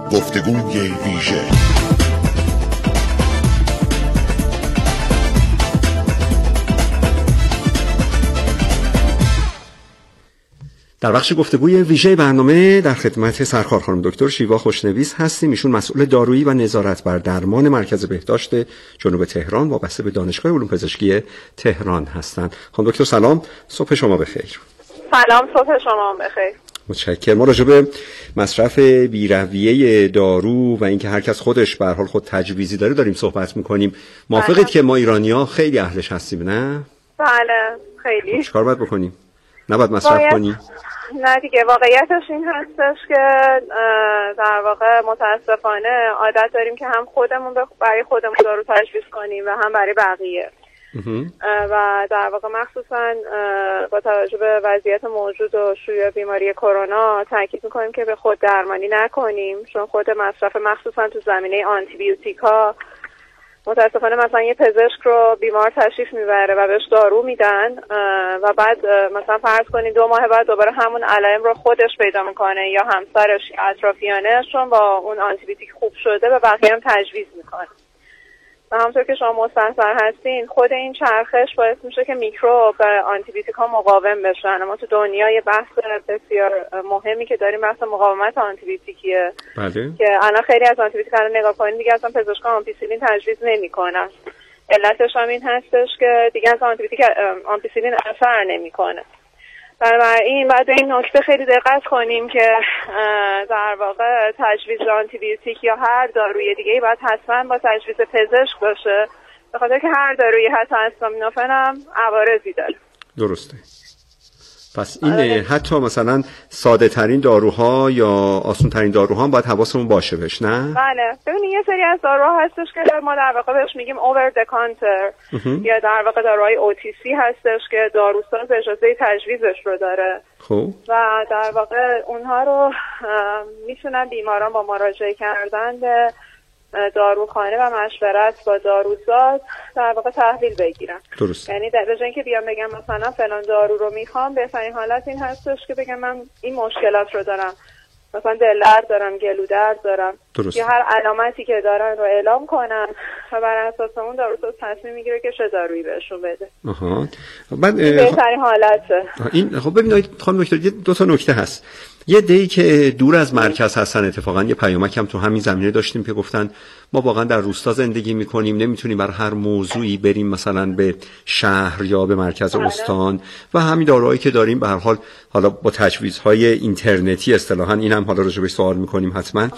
گفتگوی ویژه. در بخش گفتگوی ویژه برنامه در خدمت سرکار خانم دکتر شیوا خوشنویس هستیم. ایشون مسئول دارویی و نظارت بر درمان مرکز بهداشت جنوب تهران وابسته به دانشگاه علوم پزشکی تهران هستند. خانم دکتر سلام، صبح شما بخیر. سلام، صبح شما بخیر. متشکرم. ما راجع به مصرف بی‌رویه دارو و اینکه هر کس خودش به هر حال خود تجویزی داریم صحبت می‌کنیم. موافقید که ما ایرانی‌ها خیلی اهلش هستیم، نه؟ بله، خیلی. چیکار باید بکنیم؟ نباید مصرف کنیم؟ نه دیگه، واقعیتش این هستش که در واقع متاسفانه عادت داریم که هم خودمون برای خودمون دارو تجویز کنیم و هم برای بقیه. و در واقع مخصوصا با توجه به وضعیت موجود و شیوع بیماری کرونا تاکید میکنیم که به خود درمانی نکنیم، چون خود مصرف مخصوصا تو زمینه آنتی بیوتیکا متاسفانه مثلا یه پزشک رو بیمار تشریف میبره و بهش دارو میدن و بعد مثلا فرض کنید 2 ماه بعد دوباره همون علائم رو خودش پیدا میکنه یا همسرش اطرافیانه، چون با اون آنتی بیوتیک خوب شده و بقیه هم تجویز میکنه. و همونطور که شما مستحضر هستین خود این چرخش باعث میشه که میکروب به آنتی بیوتیک‌ها مقاوم بشن. ما تو دنیا یه بحث بسیار مهمی که داریم بحث مقاومت آنتی بیوتیکیه. بله. که الان خیلی از آنتی بیوتیک‌ها رو نگاه کنید دیگه اصلا پزشکان آمپیسیلین تجویز نمی‌کنن. علتش هم این هستش که دیگه از آنتی بیوتیک آمپیسیلین اثر نمی‌کنه. بنابراین باید به این نکته خیلی دقت کنیم که در واقع تجویز آنتی بیوتیک یا هر داروی دیگه‌ای باید حتما با تجویز پزشک باشه، به خاطر که هر دارویی حتی استامینوفن هم عوارضی داره. درسته. پس این حتی مثلا ساده ترین داروها یا آسون ترین داروها هم باید حواسمون باشه بهش، نه؟ بله. ببینید یه سری از داروها هستش که ما در واقع بهش میگیم اوور د کانتر یا در واقع داروهای OTC هستش که داروساز اجازه تجویزش رو داره. خب. و در واقع اونها رو میتونن بیماران با مراجعه کردن به داروخانه و مشورت با داروساز در واقع تحویل بگیرن. درست. یعنی در جای اینکه بیام بگم مثلا فلان دارو رو میخوام، بهترین حالت این هستش که بگم من این مشکلات رو دارم، مثلا دل درد دارم، گلو درد دارم، درست. یا هر علامتی که دارن رو اعلام کنن و بر اساس اون داروساز تصمیم میگیره که چه دارویی بهشون بده. آها. بعد بهترین حالته. این خب ببینید خانم دکتر، یه 2 تا نکته هست. یه دی که دور از مرکز هستن، اتفاقا یه پیامک هم تو همین زمینه داشتیم که گفتن ما واقعا در روستا زندگی میکنیم، نمیتونیم بر هر موضوعی بریم مثلا به شهر یا به مرکز استان و همین داروهایی که داریم به هر حال حالا با تجویزهای اینترنتی اصطلاحا، این هم حالا راجع بهش سوال میکنیم حتما،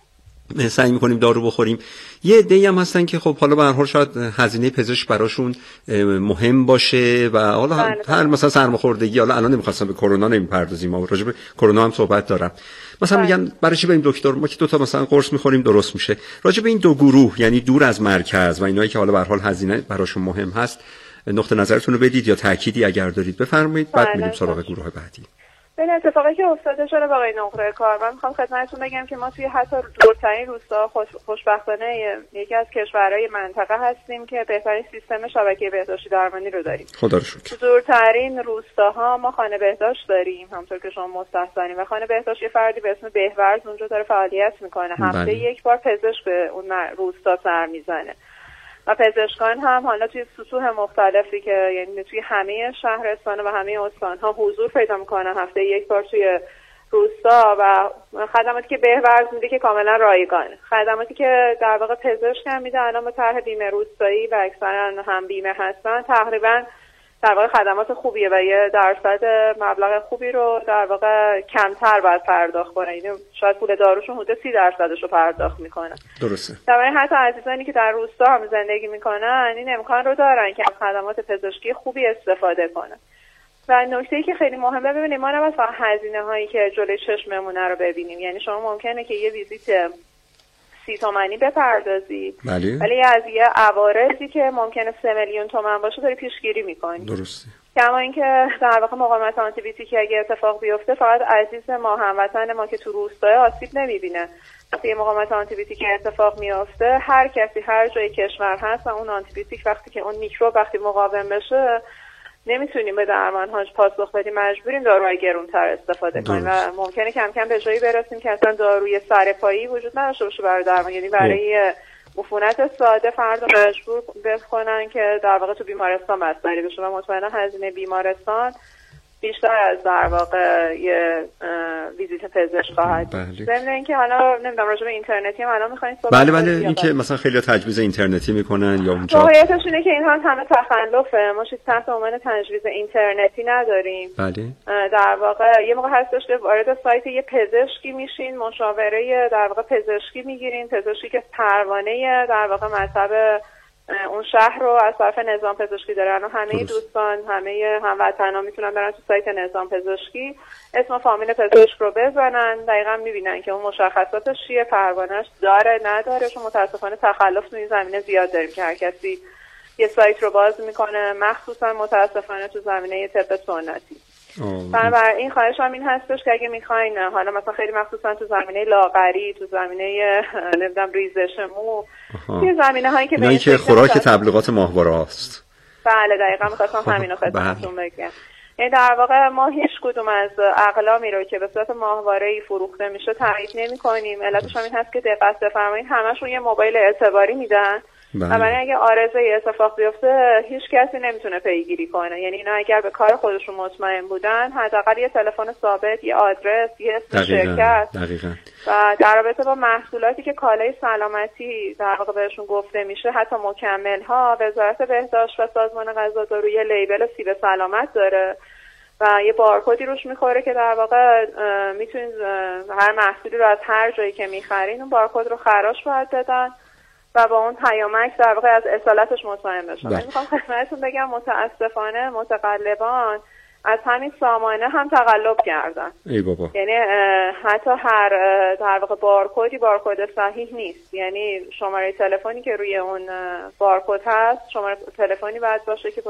سعی میکنیم دارو بخوریم. یه عده‌ای هم هستن که خب حالا به هر حال شاید هزینه پزشک براشون مهم باشه و حالا هر مثلا سرماخوردگی، حالا الان نمیخواستم به کرونا نمیپردازیم، ما راجع به کرونا هم صحبت دارم، مثلا میگن برای چی بریم دکتر، ما که 2 تا مثلا قرص میخوریم درست میشه. راجع به این 2 گروه یعنی دور از مرکز و اینایی که حالا به هر حال هزینه براشون مهم هست نقطه نظرتون رو بدید یا تأکیدی اگر دارید بفرمایید، بعد میریم سراغ گروه بعدی. این اتفاقی که افتاده شده واقعا نقطه کار. من میخوام خدمتتون بگم که ما توی حتی دورترین روستا خوشبختانه یکی از کشورهای منطقه هستیم که بهترین سیستم شبکه بهداشتی درمانی رو داریم. خدا رو شکر. تو دورترین روستاها ما خانه بهداشت داریم، همونطور که شما مستحضرین، و خانه بهداشت یه فردی به اسم بهورز اونجا داره فعالیت میکنه. هفته یک بار پزشک به اون روستا سر میزنه و پزشکان هم حالا توی سطوح مختلفی که یعنی توی همه شهرستان و همه استان‌ها حضور پیدا میکنن هفته یک بار توی روستا و خدماتی که بهورز میده که کاملا رایگانه، خدماتی که در واقع پزشک هم میده الان با طرح بیمه روستایی و اکثرا هم بیمه هستن تقریبا در واقع خدمات خوبیه و یه درصد مبلغ خوبی رو در واقع کمتر باید پرداخت کنن، یعنی شاید پول داروشون حدود 30% رو پرداخت میکنن. درسته. در حتی عزیزانی که در روستا هم زندگی میکنن این امکان رو دارن که از خدمات پزشکی خوبی استفاده کنن. و نکته‌ای که خیلی مهمه، ببینید ما نباید فقط هزینه‌هایی که جلوی چشممون رو ببینیم، یعنی شما ممکنه که یه ویزیت 30 تومانی بپردازی ولی از یه عوارضی که ممکنه 3 میلیون تومان باشه داری پیشگیری میکنی. درسته. کما اینکه در واقع مقاومت آنتی بیوتیکی اگه اتفاق بیفته فقط عزیز ما هموطن ما که تو روستای آسیب نمیبینه. وقتی مقاومت آنتی بیوتیکی اتفاق میفته هر کسی هر جای کشور هست و اون آنتی بیوتیک وقتی که اون میکروب وقتی مقاوم بشه نمیتونیم به درمان‌هاش پاسخ بدیم، مجبوریم داروهای گرونتر استفاده کنیم و ممکنه کم کم به جایی برسیم که اصلا داروی سرپایی وجود نداشته باشه برای درمان. یعنی برای عفونت ساده فرد مجبور بکنن که در واقع تو بیمارستان بستری بشه و مطمئنا هزینه بیمارستان بیشتر از در واقع یه ویزیت پزشک خواهد. ضمن اینکه حالا نمیدونم راجع به اینترنتی هم الان می‌خواید صحبت بله این که مثلا خیلی تجویز اینترنتی میکنن یا اونجا واقعیتش اینه که اینها همه تخلفه. ما چیزی تحت عنوان تجویز اینترنتی نداریم. بله در واقع یه موقع هستش که وارد سایت یه پزشکی میشین، مشاوره در واقع پزشکی میگیرین، پزشکی که پروانه در واقع مطب اون شهر رو از طرف نظام پزشکی دارن و همه دوستان همه هموطنان میتونن برن تو سایت نظام پزشکی اسم و فامیل پزشک رو بزنن، دقیقاً میبینن که اون مشخصاتش چیه، پروانه‌اش داره نداره. چون متاسفانه تخلف تو این زمینه زیاد داریم که هر کسی یه سایت رو باز میکنه، مخصوصا متاسفانه تو زمینه طب سنتی. بنابراین خواهشم این هستش که اگه میخواین حالا مثلا خیلی مخصوصا تو زمینه لاغری، تو زمینه نمیدونم ریزش مو، یه زمینه هایی که اینایی که خوراک تبلیغات ماهواره است. بله دقیقاً می‌خواستم همینو خدمتتون بگم. یعنی در واقع ما هیچ کدوم از اقلامی رو که به صورت ماهواره‌ای فروخته میشه تایید نمی‌کنیم. علتش این هست که دقت بفرمایید همشون یه موبایل اعتباری میدن. بنابراین اگه عارضه اتفاق بیفته هیچ کسی نمیتونه پیگیری کنه. یعنی اینا اگر به کار خودشون مطمئن بودن حداقل یه تلفن ثابت، یه آدرس، یه اسم شرکت و در رابطه با محصولاتی که کالای سلامتی در واقع بهشون گفته میشه، حتی مکمل ها، وزارت بهداشت و سازمان غذاداری یه لیبل سیب سلامت داره و یه بارکدی روش میخوره که در واقع میتونید هر محصولی رو از هر جایی که میخرین اون بارکد رو خراش باید بدن و با اون پیامک در واقع از اصالتش مطمئن بشن. من میخوام خدمتتون بگم متاسفانه متقلبان از همین سامانه هم تقلب کردن. ای بابا. یعنی حتی هر در واقع بارکد صحیح نیست. یعنی شماره تلفنی که روی اون بارکد هست شماره تلفنی باید باشه که با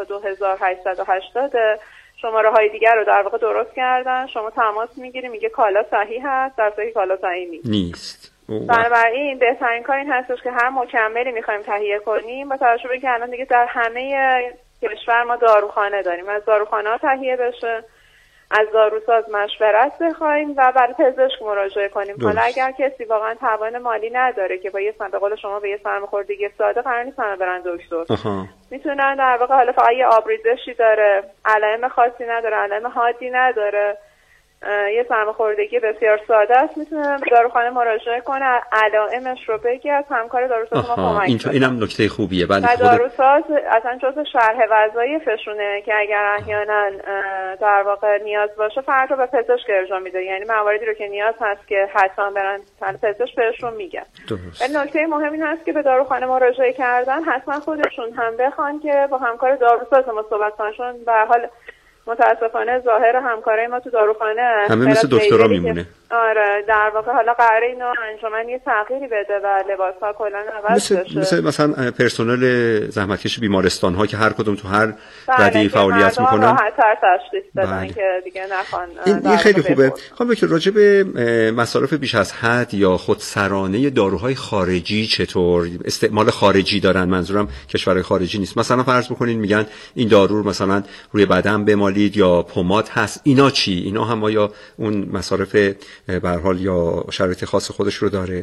2880 شماره های دیگر رو در واقع درست کردن. شما تماس میگیری میگه کالا صحیح هست، در صحیح کالا صحیح نیست. بنابراین بهترین کار این هستش که هر مکملی میخوایم تهیه کنیم با توجه به که الان دیگه در همه کشور ما داروخانه داریم، از داروخانه ها تهیه بشه، از داروساز مشورت بخوایم و برای پزشک مراجعه کنیم. حالا اگر کسی واقعا توان مالی نداره که با یه به قول شما به یه سرماخوردگی ساده قرار نیست همه برن دکتر، میتونن در واقع حالا فقط یه آبریزشی داره، علائم خاصی نداره، علائم حادی نداره، یه سرماخوردگی بسیار ساده است، میتونه به داروخانه مراجعه کنه، علائمش رو بگه، از همکار داروساز ما کمک کنه. اینم نکته خوبیه. بله داروساز اصلا جزء شرح وظایفشونه که اگر احیانا در واقع نیاز باشه فرد رو به پزشک ارجاع میده. یعنی مواردی رو که نیاز هست که حتما برن پزشک بهشون میگن. ولی نکته مهم این هست که به داروخانه مراجعه کردن حتما خودشون هم بخوان که با همکار داروساز ما صحبت کنن، چون به هر حال متاسفانه ظاهر همکارای ما تو داروخانه همه مثل دکترا میمونه. آره در واقع حالا قراره اینو انجمن یه تغییری بده و لباس‌ها کلا عوض بشه. مثلا پرسنل زحمتکش بیمارستان ها که هر کدوم تو هر ردی فعالیت میکنن راحت‌تر تشخیص بدن که دیگه نخوان. این خیلی خوبه. خب دکتر راجع به مصارف بیش از حد یا خودسرانه داروهای خارجی چطور استعمال خارجی دارن؟ منظورم کشورهای خارجی نیست. مثلا فرض بکنین میگن این دارو رو مثلا روی بدن بمالید یا پماد هست، اینا چی؟ اینا هم آیا اون مصارف به هر حال یا شرایط خاص خودش رو داره؟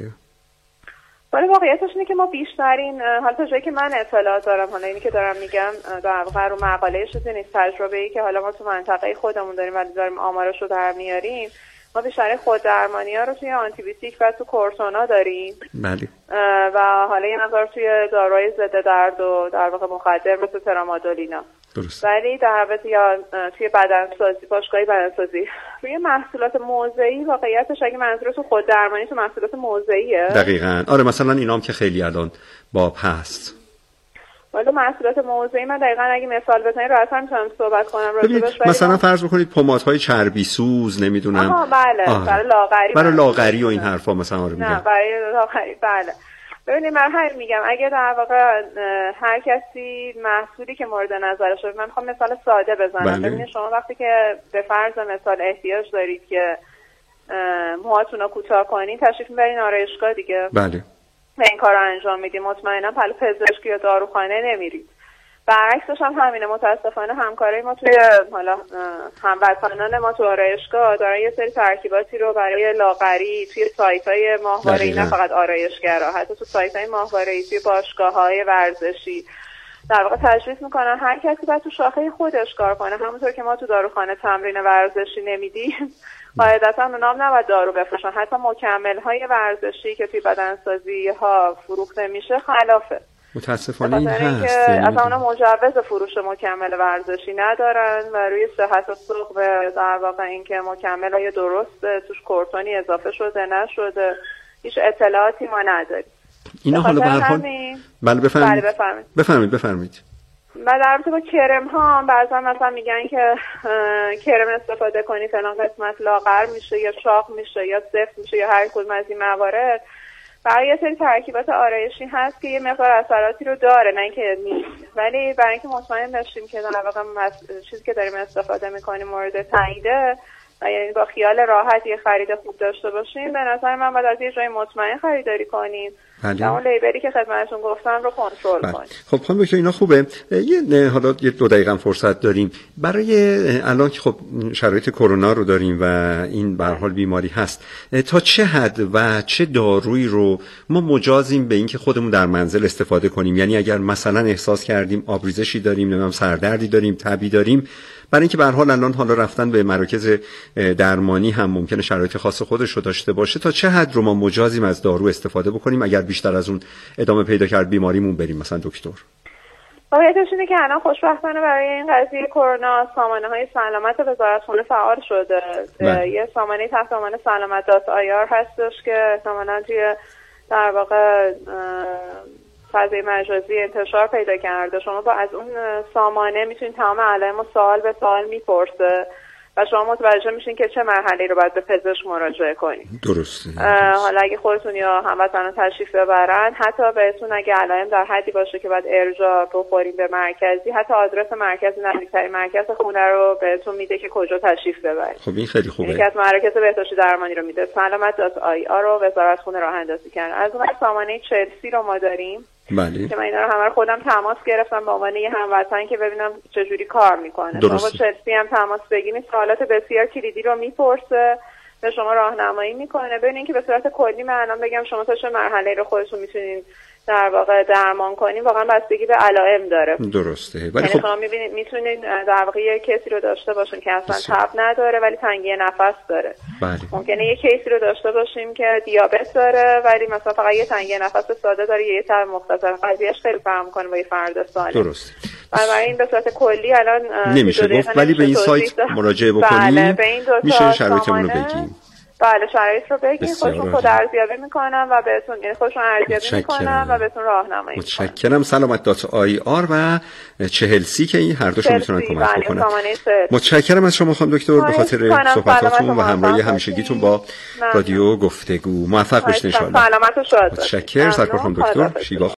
ولی واقعیتش اینه که ما بیشترین حالا تا جایی که من اطلاعات دارم، حالا اینی که دارم میگم در واقع رو مقاله چیزی نیست، تجربه‌ای که حالا ما تو منطقه خودمون داریم ولی داریم آمارش رو در میاریم، ما بیشتر خوددرمانی‌ها رو توی آنتیبیوتیک و تو کورسونا داریم. بله. و حالا یه مقدار توی داروهای ضد درد و در واقع مخدر مثل ترامادول اینا. درست. ولی در واقع یا توی بدنسازی، باشگاه بدنسازی، روی محصولات موضعی واقعیتش اگه منظورتون خوددرمانی تو محصولات موضعیه؟ دقیقاً. آره مثلا اینام که خیلی الان باب هست. ولی محصولات موضعی من دقیقاً اگه مثال بزنید راحت میتونم صحبت کنم راجعش. مثلا فرض بکنید پمادهای چربی سوز نمیدونم. بله. برای لاغری و این حرفا مثلا رو میگم. نه برای لاغری بله. ببینید من همین میگم اگه در واقع هر کسی محصولی که مورد نظرشه، من میخوام مثال ساده بزنم. ببینید شما وقتی که به فرض مثال احتیاج دارید که موهاتون رو کوتاه کنین، تشریف میبرین آرایشگاه دیگه. بله. و این کار رو انجام میدید، مطمئنا پزشک یا داروخانه نمیرید. برعکسش هم همینه. متاسفانه همکارای ما توی حالا هموطنان ما تو آرایشگاه دارن یه سری ترکیباتی رو برای لاغری توی سایت‌های ماهواره‌ای، نه فقط آرایشگرا، حتی تو سایت‌های ماهواره‌ای، توی باشگاه‌های ورزشی در واقع تجویز میکنن هر کسی باید تو شاخه خودش کار کنه. همونطور که ما تو داروخانه تمرین ورزشی نمیدیم، قاعدتا اونا هم نباید دارو بفروشن. حتی مکمل‌های ورزشی که توی بدنسازی‌ها فروخته میشه خلافه. متاسفانه این هست. اصلا اونا مجوز فروش مکمل ورزشی ندارن و روی صحت و سوق در واقع این که مکمل‌های درست توش کورتونی اضافه شده نشده هیچ اطلاعاتی ما نداریم. اینا حالا به هر حال بله بفرمایید. و در رابطه با کرم ها بعضا مثلا میگن که کرم استفاده کنی فلان قسمت لاغر میشه یا چاق میشه یا سفت میشه یا هر کدوم از این موارد. برای یه سری ترکیبات آرایشی هست که یه مقدار اثراتی رو داره، نه اینکه نیست، ولی برای اینکه مطمئن بشیم که در واقع چیزی که داریم استفاده میکنیم مورد تاییده و یعنی با خیال راحت یه خرید خوب داشته باشیم، به نظر من باید از یه جای مطمئن خریداری کنیم. اون لیبلی که خدمتتون گفتم رو کنترل کنیم. خب خانم دکتر اینا خوبه. حالا یه 2 دقیقه فرصت داریم برای الان که خب شرایط کرونا رو داریم و این به هر حال بیماری هست، تا چه حد و چه دارویی رو ما مجازیم به اینکه خودمون در منزل استفاده کنیم؟ یعنی اگر مثلا احساس کردیم آبریزشی داریم، نمیدونم سردردی داریم، تبی داریم، برای اینکه به هر حال الان حالا رفتن به مراکز درمانی هم ممکنه شرایط خاص خودش رو داشته باشه، تا چه حد رو ما مجازیم از دارو استفاده بکنیم اگر بیشتر از اون ادامه پیدا کرد بیماریمون بریم مثلا دکتر؟ واقعیتش اینه که الان خوشبختانه برای این قضیه کرونا سامانه‌های سلامت وزارتخونه فعال شده. یه سامانه تحت عنوان سلامت.ir هستش که احتمالاً توی در واقع فضای مجازی انتشار پیدا کرده. شما با از اون سامانه میتونید تمام علائم رو سوال به سوال میپرسه و شما متوجه میشین که چه مرحله‌ای رو باید به پزشک مراجعه کنید. درسته. حالا اگه خودتون یا هموطنان تشریف ببرن، حتی بهتون اگه علائم در حدی باشه که باید ارجاع بخوریم به مرکزی، حتی آدرس مرکز نزدیکترین مرکز خونه رو بهتون میده که کجا تشریف ببرید. خب این خیلی خوبه. یکی از مراکز بهداشتی درمانی رو میده. سلامت.ir رو وزارتخونه راه اندازی کردن. از اون سامانه چلسی رو ما داریم. بله. که من اینا رو همه رو خودم تماس گرفتم به عنوان یه هموطن که ببینم چجوری کار میکنه. شما با چلسی هم تماس بگیرید، سوالات بسیار کلیدی رو میپرسه، به شما راهنمایی میکنه. ببینید که به صورت کلی من الان بگم شما تا چه مرحله رو خودتون میتونین در واقع درمان کنیم، واقعا بستگی به علائم داره. درسته. ولی خب شما میبینید میتونید در واقع یه کسی رو داشته باشین که اصلا تب نداره ولی تنگی نفس داره. بله. ممکنه یه کیسی رو داشته باشیم که دیابت داره ولی مثلا فقط یه تنگی نفس ساده داره، یه تب مختصر، قضیهش خیلی فرق میکنه با یه فرد سالم. درسته. برای این به صورت کلی الان نمیشه گفت، ولی به این سایت مراجعه بکنیم. بله، به این میشه شرایطمون رو بگیم. بله، شرایط رو بگین، خودشون خود ارزیابی میکنن و بهتون، یعنی خودشون ارزیابی میکنن و بهتون راهنمایی میکنن. متشکرم. سلامت.ir و چهلسی که این هر دوشون میتونن کمک بکنن. متشکرم از شما خانم دکتر به خاطر صحبتاتون و همراهی همیشگیتون با رادیو گفتگو. موفق باشید ان شاء الله. سلامت و شاد باشید. متشکرم. سرکار خانم دکتر شیوا